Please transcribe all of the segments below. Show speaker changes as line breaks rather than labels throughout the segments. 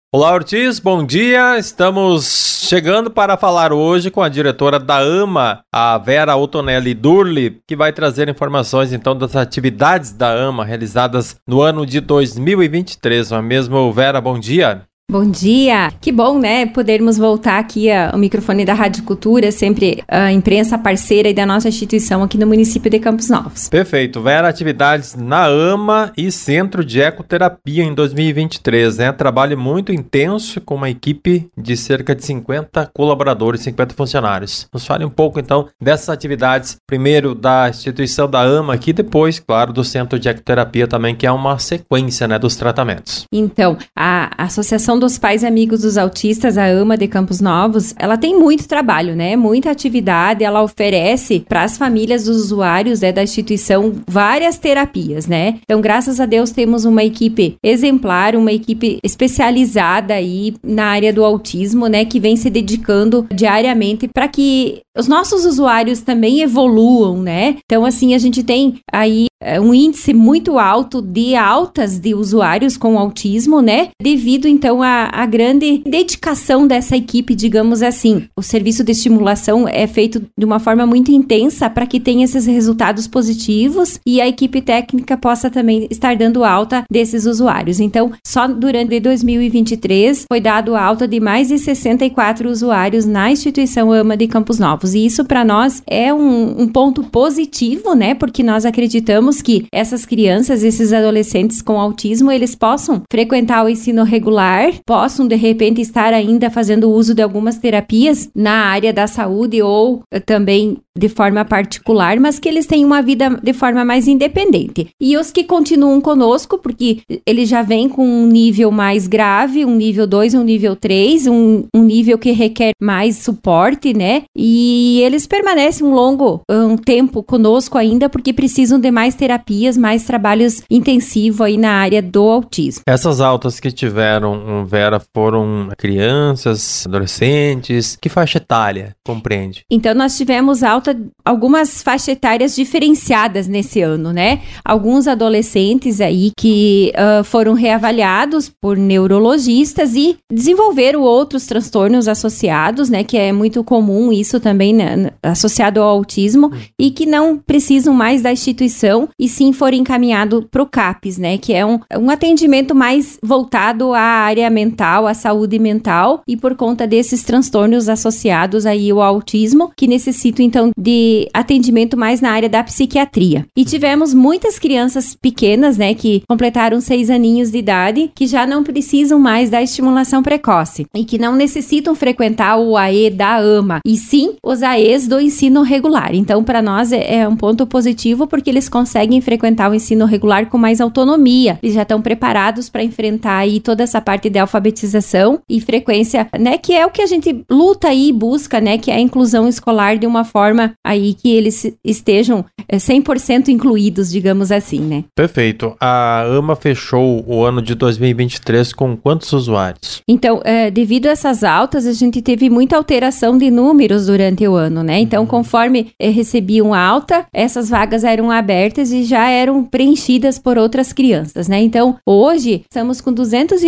Olá, Ortiz, bom dia. Estamos chegando para falar hoje com a diretora da AMA, a Vera Ottonelli Durli, que vai trazer informações então das atividades da AMA realizadas no ano de 2023. Não é mesmo, Vera? Bom dia.
Bom dia! Que bom, né, podermos voltar aqui ao microfone da Rádio Cultura, sempre a imprensa parceira e da nossa instituição aqui no município de Campos Novos.
Perfeito. Vera, atividades na AMA e Centro de Ecoterapia em 2023, né? Trabalho muito intenso com uma equipe de cerca de 50 colaboradores, 50 funcionários. Nos fale um pouco, então, dessas atividades, primeiro da instituição da AMA aqui, depois, claro, do Centro de Ecoterapia também, que é uma sequência, né, dos tratamentos.
Então, a Associação dos Pais e Amigos dos Autistas, a AMA de Campos Novos, ela tem muito trabalho, né? Muita atividade, ela oferece para as famílias dos usuários, né, da instituição várias terapias, né? Então, graças a Deus, temos uma equipe exemplar, uma equipe especializada aí na área do autismo, né, que vem se dedicando diariamente para que os nossos usuários também evoluam, né? Então, assim, a gente tem aí um índice muito alto de altas de usuários com autismo, né? Devido, então, a grande dedicação dessa equipe, digamos assim. O serviço de estimulação é feito de uma forma muito intensa para que tenha esses resultados positivos e a equipe técnica possa também estar dando alta desses usuários. Então, só durante 2023 foi dado alta de mais de 64 usuários na instituição AMA de Campos Novos. E isso, para nós, é um ponto positivo, né? Porque nós acreditamos que essas crianças, esses adolescentes com autismo, eles possam frequentar o ensino regular, possam, de repente, estar ainda fazendo uso de algumas terapias na área da saúde ou também de forma particular, mas que eles tenham uma vida de forma mais independente. E os que continuam conosco, porque eles já vêm com um nível mais grave, um nível 2, um nível 3, um nível que requer mais suporte, né? E eles permanecem um tempo conosco ainda, porque precisam de mais terapias, mais trabalhos intensivos aí na área do autismo.
Essas altas que tiveram, Vera, foram crianças, adolescentes? Que faixa etária compreende?
Então, nós tivemos algumas faixas etárias diferenciadas nesse ano, né? Alguns adolescentes aí que foram reavaliados por neurologistas e desenvolveram outros transtornos associados, né? Que é muito comum isso também, né, associado ao autismo, e que não precisam mais da instituição e sim foram encaminhados para o CAPS, né? Que é um atendimento mais voltado à área mental, à saúde mental, e por conta desses transtornos associados aí ao autismo, que necessitam então de atendimento mais na área da psiquiatria. E tivemos muitas crianças pequenas, né, que completaram 6 aninhos de idade, que já não precisam mais da estimulação precoce e que não necessitam frequentar o AE da AMA, e sim os AEs do ensino regular. Então, para nós é um ponto positivo, porque eles conseguem frequentar o ensino regular com mais autonomia. Eles já estão preparados para enfrentar aí toda essa parte de alfabetização e frequência, né, que é o que a gente luta e busca, né, que é a inclusão escolar de uma forma aí que eles estejam 100% incluídos, digamos assim, né?
Perfeito. A AMA fechou o ano de 2023 com quantos usuários?
Então, devido a essas altas, a gente teve muita alteração de números durante o ano, né? Então, conforme recebiam alta, essas vagas eram abertas e já eram preenchidas por outras crianças, né? Então, hoje, estamos com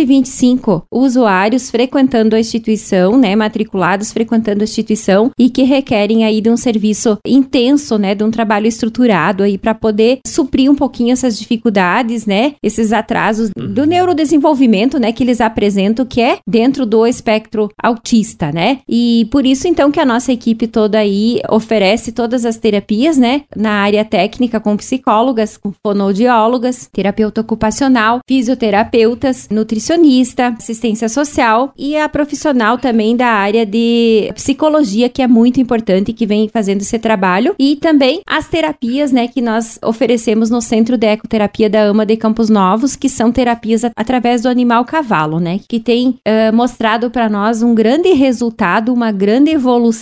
225 usuários frequentando a instituição, né? Matriculados frequentando a instituição e que requerem aí de um serviço intenso, né? De um trabalho estruturado aí para poder suprir um pouquinho essas dificuldades, né? Esses atrasos do neurodesenvolvimento, né? Que eles apresentam, que é dentro do espectro autista, né? E por isso, então, que a nossa equipe toda aí oferece todas as terapias, né? Na área técnica, com psicólogas, com fonoaudiólogas, terapeuta ocupacional, fisioterapeutas, nutricionista, assistência social e a profissional também da área de psicologia, que é muito importante, que vem fazendo esse trabalho, e também as terapias, né, que nós oferecemos no Centro de Ecoterapia da AMA de Campos Novos, que são terapias através do animal cavalo, né, que tem mostrado para nós um grande resultado, uma grande evolução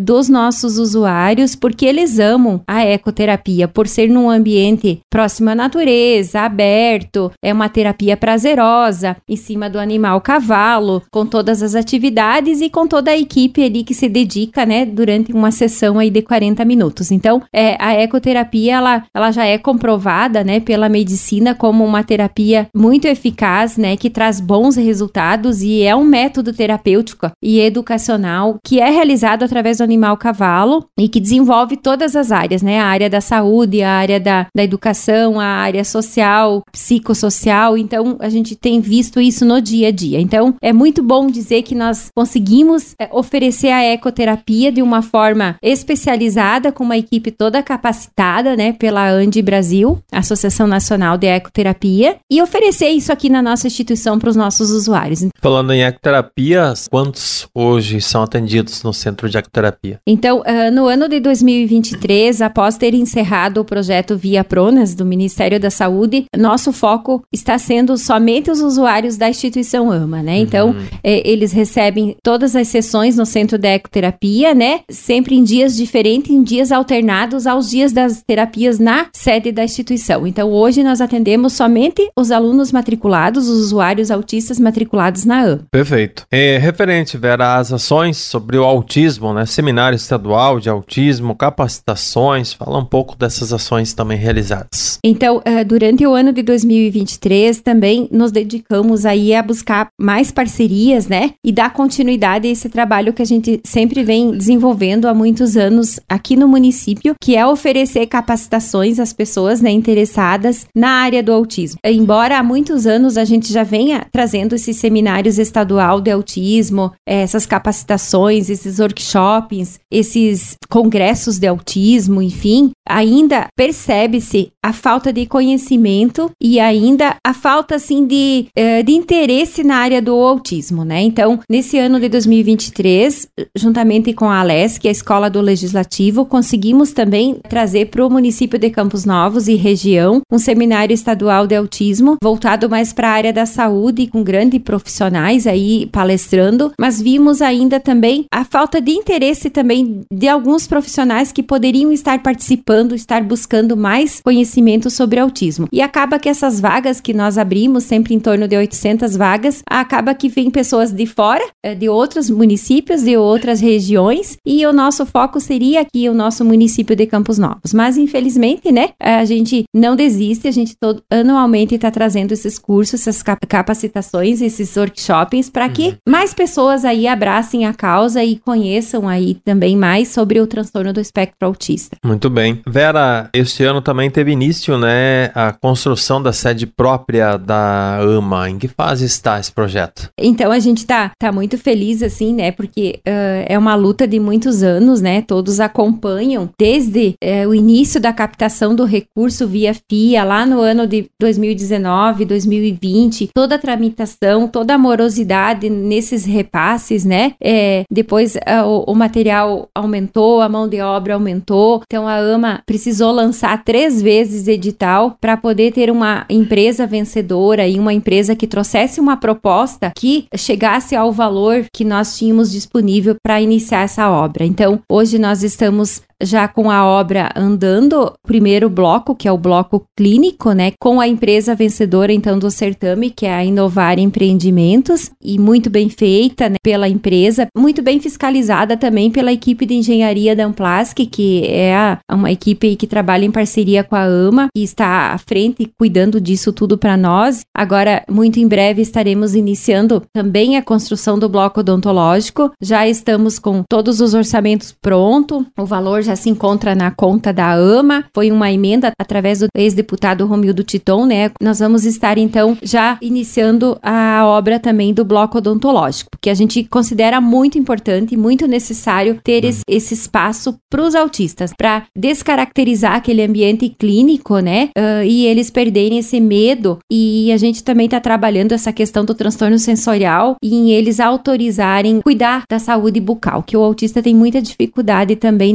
dos nossos usuários, porque eles amam a ecoterapia, por ser num ambiente próximo à natureza, aberto, é uma terapia prazerosa, em cima do animal cavalo, com todas as atividades e com toda a equipe ali que se dedica, né, durante uma sessão aí de 40 minutos. Então, a ecoterapia, ela já é comprovada, né, pela medicina como uma terapia muito eficaz, né, que traz bons resultados e é um método terapêutico e educacional que é realizado através do animal cavalo e que desenvolve todas as áreas, né, a área da saúde, a área da educação, a área social, psicossocial. Então, a gente tem visto isso no dia a dia. Então, é muito bom dizer que nós conseguimos oferecer a ecoterapia de uma forma especializada, com uma equipe toda capacitada, né, pela ANDI Brasil, Associação Nacional de Ecoterapia, e oferecer isso aqui na nossa instituição para os nossos usuários.
Falando em ecoterapia, quantos hoje são atendidos no Centro de Ecoterapia?
Então, no ano de 2023, após ter encerrado o projeto Via Pronas, do Ministério da Saúde, nosso foco está sendo somente os usuários da instituição AMA, né? Então, eles recebem todas as sessões no Centro de Ecoterapia, né? Sempre em dias diferentes, em dias alternados aos dias das terapias na sede da instituição. Então, hoje nós atendemos somente os alunos matriculados, os usuários autistas matriculados na AMA.
Perfeito. Referente, Vera, às ações sobre o autismo, né? Seminário estadual de autismo, capacitações, fala um pouco dessas ações também realizadas.
Então, durante o ano de 2023, também nos dedicamos aí a buscar mais parcerias, né? E dar continuidade a esse trabalho que a gente sempre vem desenvolvendo há muitos anos aqui no município, que é oferecer capacitações às pessoas, né, interessadas na área do autismo. Embora há muitos anos a gente já venha trazendo esses seminários estadual de autismo, essas capacitações, esses workshops, esses congressos de autismo, enfim, ainda percebe-se a falta de conhecimento e ainda a falta, assim, de interesse na área do autismo, né? Então, nesse ano de 2023, juntamente com a ALESC, a Escola do Legislativo, conseguimos também trazer para o município de Campos Novos e região um seminário estadual de autismo, voltado mais para a área da saúde, com grandes profissionais aí palestrando, mas vimos ainda também a falta de interesse também de alguns profissionais que poderiam estar participando, estar buscando mais conhecimento sobre autismo. E acaba que essas vagas que nós abrimos, sempre em torno de 800 vagas, acaba que vem pessoas de fora, de outros municípios, de outras regiões, e o nosso foco seria aqui o nosso município de Campos Novos. Mas, infelizmente, né, a gente não desiste, a gente anualmente está trazendo esses cursos, essas capacitações, esses workshops, para que mais pessoas aí abracem a causa e conheçam aí também mais sobre o transtorno do espectro autista.
Muito bem. Vera, este ano também teve início, né, a construção da sede própria da AMA. Em que fase está esse projeto?
Então, a gente tá muito feliz, assim, né, porque é uma luta de muitos anos, né, todos acompanham desde o início da captação do recurso via FIA, lá no ano de 2019, 2020, toda a tramitação, toda a morosidade nesses repasses, né, depois o material aumentou, a mão de obra aumentou, então a AMA precisou lançar 3 vezes edital para poder ter uma empresa vencedora e uma empresa que trouxesse uma proposta que chegasse ao valor que nós tínhamos disponível para iniciar essa obra. Então, hoje nós estamos já com a obra andando, o primeiro bloco, que é o bloco clínico, né, com a empresa vencedora, então, do certame, que é a Inovar Empreendimentos, e muito bem feita, né, pela empresa, muito bem fiscalizada também pela equipe de engenharia da Amplasc, que é uma equipe que trabalha em parceria com a AMA, e está à frente cuidando disso tudo para nós. Agora, muito em breve, estaremos iniciando também a construção do bloco odontológico, já estamos com todos os orçamentos prontos, o valor já se encontra na conta da AMA, foi uma emenda através do ex-deputado Romildo Titon, né? Nós vamos estar, então, já iniciando a obra também do bloco odontológico, porque a gente considera muito importante e muito necessário ter esse espaço para os autistas, para descaracterizar aquele ambiente clínico, né? E eles perderem esse medo, e a gente também está trabalhando essa questão do transtorno sensorial e em eles autorizarem cuidar da saúde bucal, que o autista tem muita dificuldade também nessa área.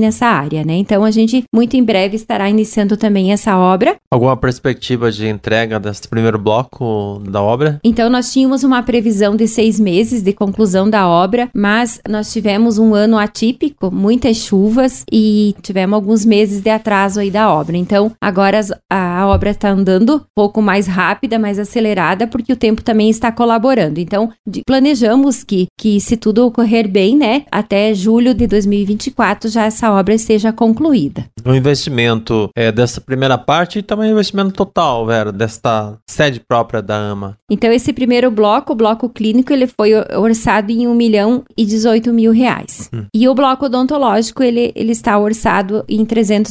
área, né? Então a gente muito em breve estará iniciando também essa obra.
Alguma perspectiva de entrega desse primeiro bloco da obra?
Então nós tínhamos uma previsão de 6 meses de conclusão da obra, mas nós tivemos um ano atípico, muitas chuvas e tivemos alguns meses de atraso aí da obra. Então agora a obra está andando um pouco mais rápida, mais acelerada, porque o tempo também está colaborando. Então planejamos que se tudo ocorrer bem, né, até julho de 2024 já essa obra esteja concluída.
O investimento dessa primeira parte e também o investimento total, Vera, desta sede própria da AMA.
Então esse primeiro bloco, o bloco clínico, ele foi orçado em R$1.018.000. E o bloco odontológico, ele está orçado em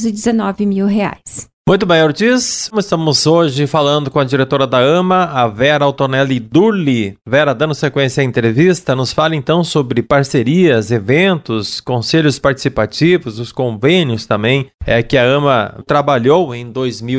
R$319.000.
Muito bem, Ortiz. Estamos hoje falando com a diretora da AMA, a Vera Altonelli Durli. Vera, dando sequência à entrevista, nos fala então sobre parcerias, eventos, conselhos participativos, os convênios também que a AMA trabalhou em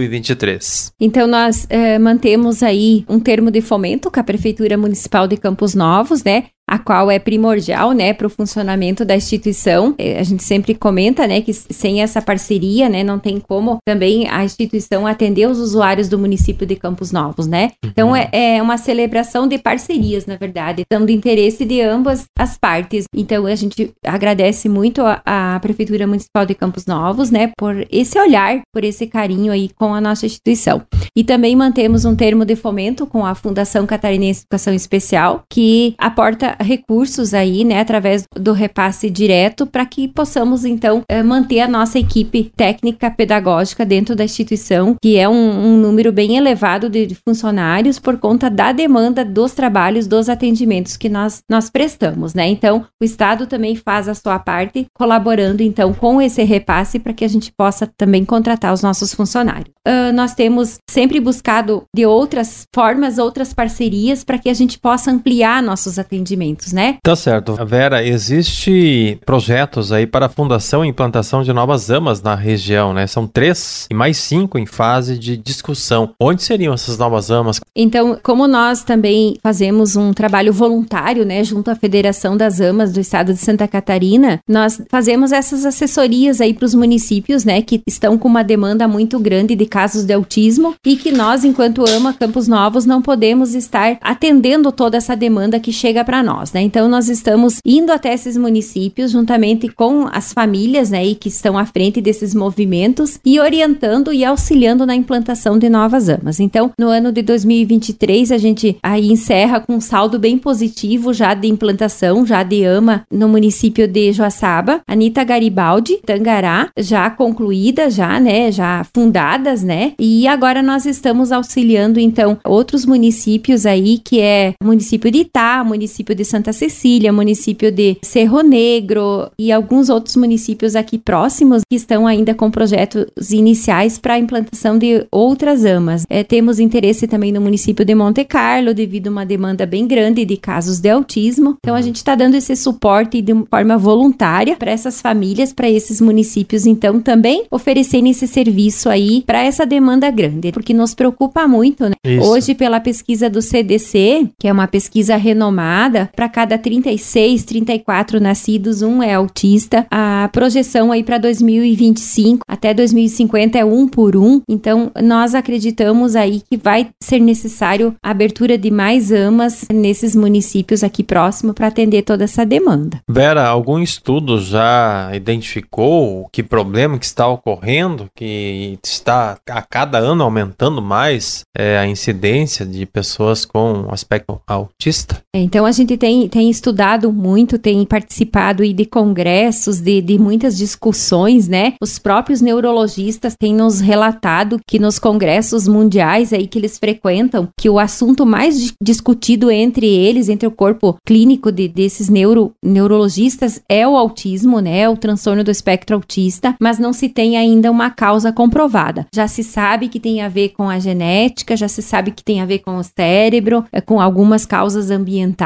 2023.
Então nós mantemos aí um termo de fomento com a Prefeitura Municipal de Campos Novos, né? A qual é primordial, né, para o funcionamento da instituição. A gente sempre comenta, né, que sem essa parceria, né, não tem como também a instituição atender os usuários do município de Campos Novos, né? Então é uma celebração de parcerias, na verdade, dando interesse de ambas as partes. Então a gente agradece muito a Prefeitura Municipal de Campos Novos, né, por esse olhar, por esse carinho aí com a nossa instituição. E também mantemos um termo de fomento com a Fundação Catarinense de Educação Especial, que aporta recursos aí, né, através do repasse direto, para que possamos, então, manter a nossa equipe técnica pedagógica dentro da instituição, que é um número bem elevado de funcionários por conta da demanda dos trabalhos, dos atendimentos que nós prestamos, né? Então, o Estado também faz a sua parte, colaborando, então, com esse repasse para que a gente possa também contratar os nossos funcionários. Nós temos sempre buscado de outras formas, outras parcerias, para que a gente possa ampliar nossos atendimentos, né?
Tá certo. Vera, existe projetos aí para a fundação e implantação de novas AMAs na região, né? São 3 e mais 5 em fase de discussão. Onde seriam essas novas AMAs?
Então, como nós também fazemos um trabalho voluntário, né, junto à Federação das AMAs do Estado de Santa Catarina, nós fazemos essas assessorias aí para os municípios, né, que estão com uma demanda muito grande de casos de autismo e que nós, enquanto AMA Campos Novos, não podemos estar atendendo toda essa demanda que chega para nós, né? Então, nós estamos indo até esses municípios juntamente com as famílias, né, e que estão à frente desses movimentos e orientando e auxiliando na implantação de novas AMAs. Então, no ano de 2023, a gente aí encerra com um saldo bem positivo já de implantação, já de AMA no município de Joaçaba, Anita Garibaldi, Tangará, já concluída, já, né, já fundadas, né? E agora nós estamos auxiliando, então, outros municípios aí, que é o município de Itá, município de Santa Cecília, município de Cerro Negro e alguns outros municípios aqui próximos que estão ainda com projetos iniciais para a implantação de outras AMAs. Temos interesse também no município de Monte Carlo, devido a uma demanda bem grande de casos de autismo. Então, a gente está dando esse suporte de forma voluntária para essas famílias, para esses municípios, então, também oferecendo esse serviço aí para essa demanda grande, porque nos preocupa muito, né?
Isso.
Hoje, pela pesquisa do CDC, que é uma pesquisa renomada, para cada 36, 34 nascidos, um é autista. A projeção aí para 2025 até 2050 é 1 por 1. Então, nós acreditamos aí que vai ser necessário a abertura de mais AMAs nesses municípios aqui próximo para atender toda essa demanda.
Vera, algum estudo já identificou que problema que está ocorrendo, que está a cada ano aumentando mais a incidência de pessoas com aspecto autista?
Então, a gente tem estudado muito, tem participado aí de congressos, de muitas discussões, né? Os próprios neurologistas têm nos relatado que nos congressos mundiais aí que eles frequentam, que o assunto mais discutido entre eles, entre o corpo clínico desses neurologistas é o autismo, né? O transtorno do espectro autista, mas não se tem ainda uma causa comprovada. Já se sabe que tem a ver com a genética, já se sabe que tem a ver com o cérebro, com algumas causas ambientais, mas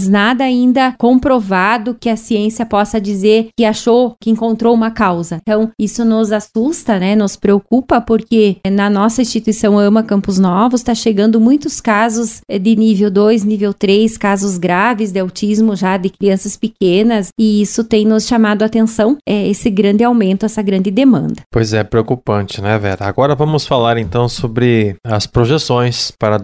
mas nada ainda comprovado que a ciência possa dizer que achou, que encontrou uma causa. Então, isso nos assusta, né? Nos preocupa, porque na nossa instituição AMA Campos Novos está chegando muitos casos de nível 2, nível 3, casos graves de autismo já de crianças pequenas, e isso tem nos chamado a atenção, esse grande aumento, essa grande demanda.
Pois é, preocupante, né, Vera? Agora vamos falar então sobre as projeções para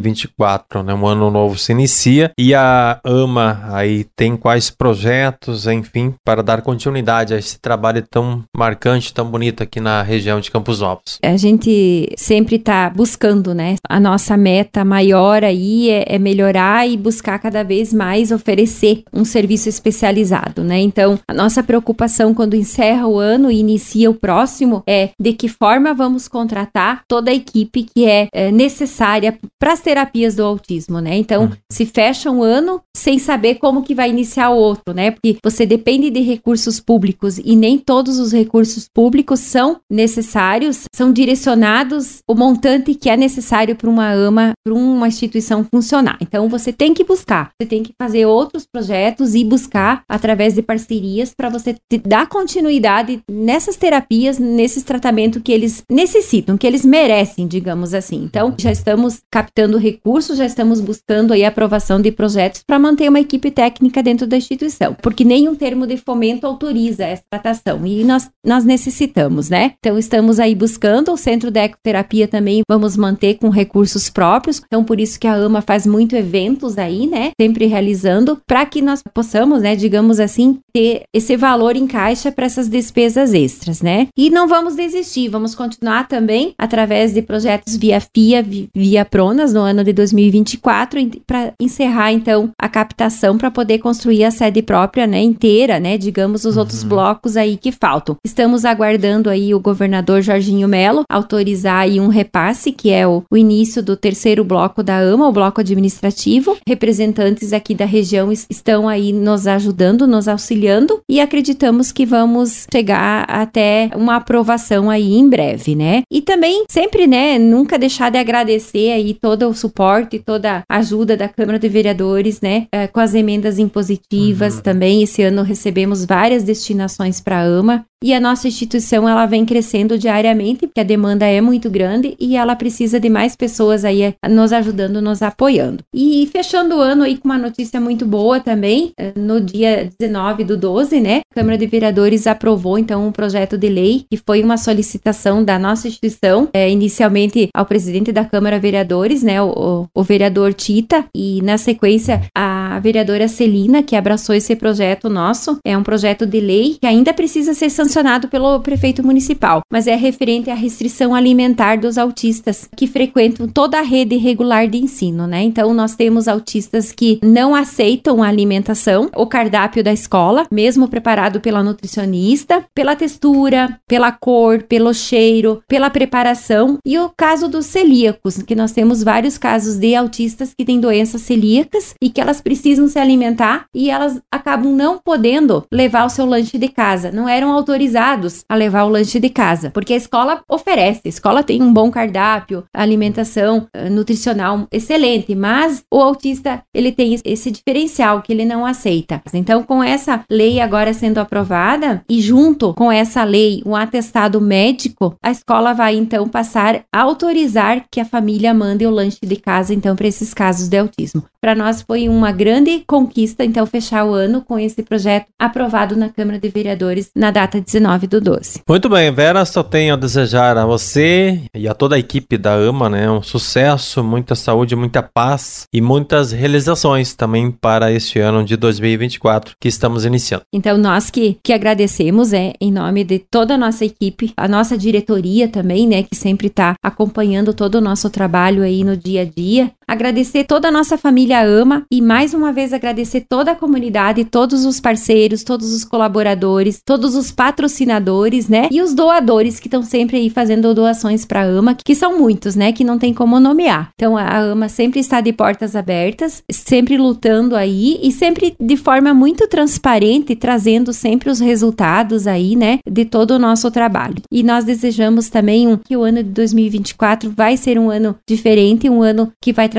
2024, né? Um ano novo se inicia e a AMA aí tem quais projetos, enfim, para dar continuidade a esse trabalho tão marcante, tão bonito aqui na região de Campos Novos.
A gente sempre está buscando, né? A nossa meta maior aí é melhorar e buscar cada vez mais oferecer um serviço especializado, né? Então, a nossa preocupação quando encerra o ano e inicia o próximo é de que forma vamos contratar toda a equipe que é necessária para as terapias do autismo, né? Então, se fecha um ano sem saber como que vai iniciar o outro, né? Porque você depende de recursos públicos e nem todos os recursos públicos são necessários, são direcionados o montante que é necessário para uma AMA, para uma instituição funcionar. Então, você tem que buscar, você tem que fazer outros projetos e buscar através de parcerias para você dar continuidade nessas terapias, nesses tratamentos que eles necessitam, que eles merecem, digamos assim. Então, já estamos captando recursos, já estamos buscando aí a aprovação de projetos para manter uma equipe técnica dentro da instituição, porque nenhum termo de fomento autoriza essa tratação e nós necessitamos, né? Então, estamos aí buscando, o Centro de Ecoterapia também vamos manter com recursos próprios, então por isso que a AMA faz muito eventos aí, né? Sempre realizando, para que nós possamos, né, digamos assim, ter esse valor em caixa para essas despesas extras, né? E não vamos desistir, vamos continuar também através de projetos via FIA, via Pronas no ano de 2024, para encerrar então a captação para poder construir a sede própria, né, inteira, né, digamos, os outros blocos aí que faltam. Estamos aguardando aí o governador Jorginho Melo autorizar aí um repasse, que é o início do terceiro bloco da AMA, o bloco administrativo. Representantes aqui da região estão aí nos ajudando, nos auxiliando, e acreditamos que vamos chegar até uma aprovação aí em breve, né? E também sempre, né, nunca deixar de agradecer aí todo o suporte, toda a ajuda da Câmara de Vereadores, né, com as emendas impositivas também. Esse ano recebemos várias destinações para a AMA. E a nossa instituição, ela vem crescendo diariamente, porque a demanda é muito grande e ela precisa de mais pessoas aí nos ajudando, nos apoiando. E fechando o ano aí com uma notícia muito boa também, no dia 19/12, né, a Câmara de Vereadores aprovou, então, um projeto de lei, que foi uma solicitação da nossa instituição, inicialmente ao presidente da Câmara Vereadores, né, o vereador Tita, e na sequência a vereadora Celina, que abraçou esse projeto nosso. É um projeto de lei que ainda precisa ser sancionado pelo prefeito municipal, mas é referente à restrição alimentar dos autistas que frequentam toda a rede regular de ensino, né? Então, nós temos autistas que não aceitam a alimentação, o cardápio da escola, mesmo preparado pela nutricionista, pela textura, pela cor, pelo cheiro, pela preparação, e o caso dos celíacos, que nós temos vários casos de autistas que têm doenças celíacas e que elas precisam se alimentar e elas acabam não podendo levar o seu lanche de casa, não eram autorizados a levar o lanche de casa, porque a escola oferece, a escola tem um bom cardápio, alimentação nutricional excelente, mas o autista, ele tem esse diferencial que ele não aceita. Então, com essa lei agora sendo aprovada e junto com essa lei, um atestado médico, a escola vai então passar a autorizar que a família mande o lanche de casa, então, para esses casos de autismo. Para nós foi uma grande conquista, então, fechar o ano com esse projeto aprovado na Câmara de Vereadores na data 19/12.
Muito bem, Vera, só tenho a desejar a você e a toda a equipe da AMA, né, um sucesso, muita saúde, muita paz e muitas realizações também para este ano de 2024 que estamos iniciando.
Então, nós que agradecemos, em nome de toda a nossa equipe, a nossa diretoria também, né, que sempre está acompanhando todo o nosso trabalho aí no dia a dia. Agradecer toda a nossa família AMA e mais uma vez agradecer toda a comunidade, todos os parceiros, todos os colaboradores, todos os patrocinadores, né? E os doadores que estão sempre aí fazendo doações para a AMA, que são muitos, né? Que não tem como nomear. Então, a AMA sempre está de portas abertas, sempre lutando aí e sempre de forma muito transparente, trazendo sempre os resultados aí, né? De todo o nosso trabalho. E nós desejamos também que o ano de 2024 vai ser um ano diferente, um ano que vai trazer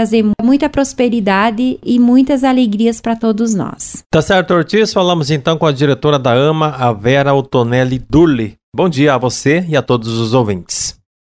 trazer muita prosperidade e muitas alegrias para todos nós.
Tá certo, Ortiz. Falamos então com a diretora da AMA, a Vera Ottonelli Durli. Bom dia a você e a todos os ouvintes.